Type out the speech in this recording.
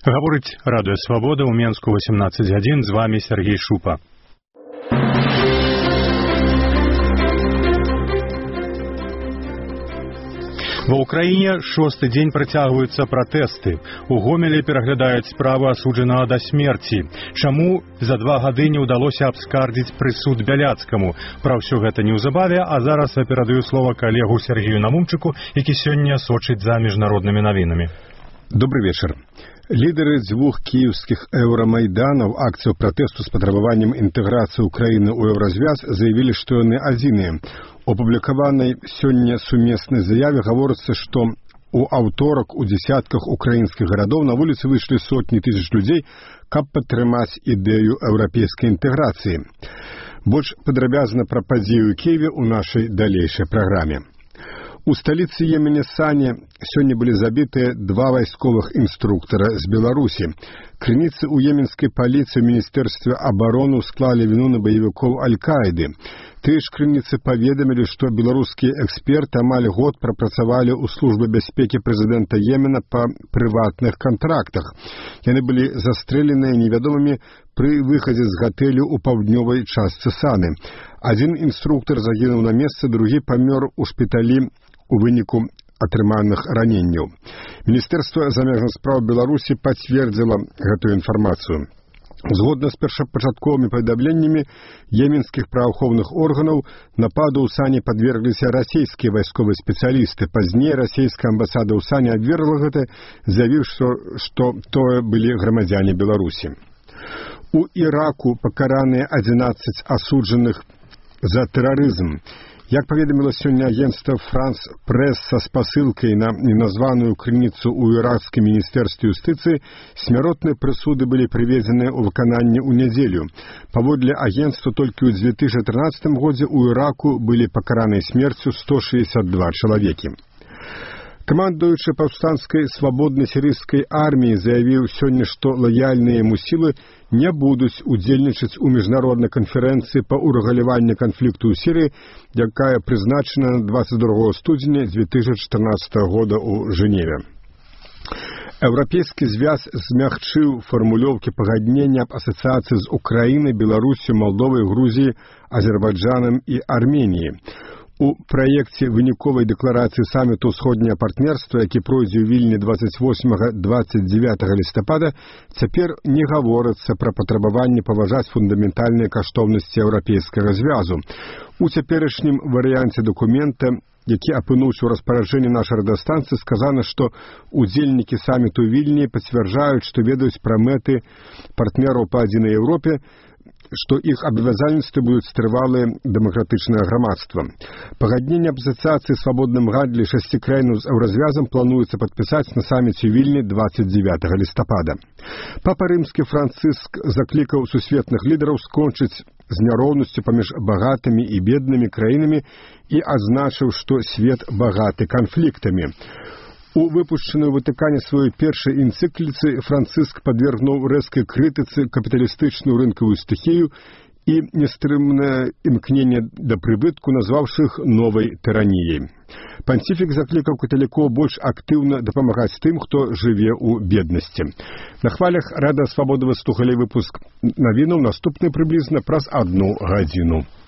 Гаворыць Радыё Свабода ў Менску 18:01. З вами Сергей Шупа. Ва ўкраіне шосты дзень працягваюцца пратэсты. У Гомелі пераглядаюць справу асуджанага да смерці. Чаму за 2 гады не ўдалося абскардзіць прысуд Бяляцкаму? Пра ўсё гэта неўзабаве, а зараз я перадаю слова калегу Сергею Намумчыку, які сёння сочыць за міжнароднымі навінамі. Добрый вечер. Лідеры дзвюх кіеўскіх еўрамайданаў акцыяў пратэсту з патрабаваннем інтэграцыі Украіны ў еўразвяз заявілі, што яны адзіныя. У апублікаванай сёння сумеснай заяве гаворыцца, што у аўторак у дзесятках украінскіх гарадоў на вуліцы выйшлі сотні тысяч людзей, каб падтрымаць ідэю еўрапейскай інтэграцыі. Больш падрабязна пра падзею ў Кіеве ў нашай далейшай праграме. У сталіцы Йемена Сане сёння былі забітыя 2 вайсковых інструктара з Беларусі. Крыніцы ў йеменскай паліцыі ў Міністэрстве абароны склалі віну на баевікоў Аль-Каіды. Тыя ж крыніцы паведамілі, што беларускія эксперты амаль год прапрацавалі ў службе бяспекі прэзідэнта Йемена па прыватных кантрактах. Яны былі застрэленыя невядомымі пры выхадзе з гатэлю ў паўднёвай частцы Саны. Адзін інструктар загінуў на месцы, другі памёр у шпіталі у выніку атрыманых раненняў. Міністэрства замежных спраў Беларусі пацвердзіла гэтую інфармацыю. Згодна з першапачатковымі паведамленнямі йеменскіх праваахоўных органаў, нападу ў Сане падвергліся расійскія вайсковыя спецыялісты. Пазней расійская амбасада ў Сане абвергла гэта, заявіўшы, што тое былі грамадзяне Беларусі. У Іраку пакараныя 11 асуджаных за тэрарызм. Як паведаміла сёння агенцтва «Франс Прэс» са спасылкай на неназваную крыніцу ў іракскім міністэрстве юстыцыі, смяротныя прысуды былі прыведзеныя ў выкананне ў нядзелю. Паводле агенцтва, толькі ў 2013 годзе ў Іраку былі пакараныя смерцю 162 чалавекі. Камандуючы паўстанцкай свабоднай сірыйскай арміі заявіў сёння, што лаяльныя яму сілы не будуць удзельнічаць у міжнароднай канферэнцыі па ўрэгуляванні канфлікту ў Сірыі, якая прызначана на 22 студзеня 2014 года ў Жэневе. Еўрапейскі звяз змягчыў фармулёўкі пагаднення аб асацыяцыі з Украінай, Беларусю, Малдовай, Грузіяй, Азербайджанам і Арменіяй. У праекце выніковай дэкларацыі саміту ўсходняга партнерства, які пройдзе ў Вільні 28-29 лістапада, цяпер не гаворыцца пра патрабаванне паважаць фундаментальныя каштоўнасці еўрапейскага звязу. У цяперашнім варыянце дакумента, які апынуўся ў распараджэнні нашай радыёстанцыі, сказана, што удзельнікі саміту ў Вільні пацвярджаюць, што ведаюць пра мэты партнераў па адзінай Еўропе, што іх абавязальніцтвы будуць трывалыя дэмакратычнае грамадства. Пагадненне аб асацыяцыі свабодным гандлі 6 краінаў з еўразвязам плануецца падпісаць на саміце ў Вільні 29 лістапада. Папа рымскі Францыск заклікаў сусветных лідараў скончыць з няроўнасцю паміж багатымі і беднымі краінамі і адзначыў, што свет багаты канфліктамі. У выпушчанай у Ватыкане сваёй першай энцыкліцы Францыск падвергнуў рэзкай крытыцы капіталістычную рынкавую стыхію і нястрымнае імкненне да прыбытку, назваўшы іх новай тыраніяй. Панціфік заклікаў каталікоў больш актыўна дапамагаць тым, хто жыве ў беднасці. На хвалях Радыё Свабода вы слухалі выпуск навінаў, наступны прыблізна праз 1 гадзіну.